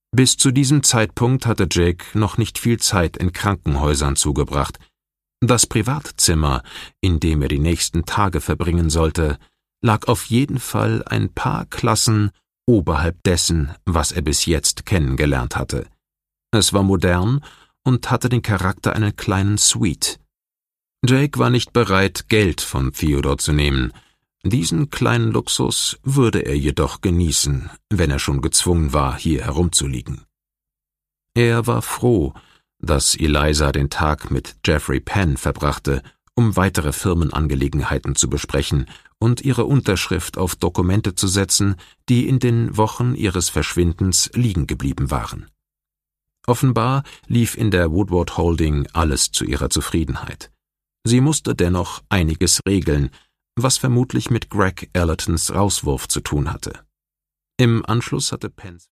Bis zu diesem Zeitpunkt hatte Jake noch nicht viel Zeit in Krankenhäusern zugebracht. Das Privatzimmer, in dem er die nächsten Tage verbringen sollte, lag auf jeden Fall ein paar Klassen oberhalb dessen, was er bis jetzt kennengelernt hatte. Es war modern und hatte den Charakter einer kleinen Suite. Jake war nicht bereit, Geld von Theodore zu nehmen. Diesen kleinen Luxus würde er jedoch genießen, wenn er schon gezwungen war, hier herumzuliegen. Er war froh, dass Eliza den Tag mit Jeffrey Penn verbrachte, um weitere Firmenangelegenheiten zu besprechen und ihre Unterschrift auf Dokumente zu setzen, die in den Wochen ihres Verschwindens liegen geblieben waren. Offenbar lief in der Woodward Holding alles zu ihrer Zufriedenheit. Sie musste dennoch einiges regeln, was vermutlich mit Greg Allertons Rauswurf zu tun hatte. Im Anschluss hatte Penns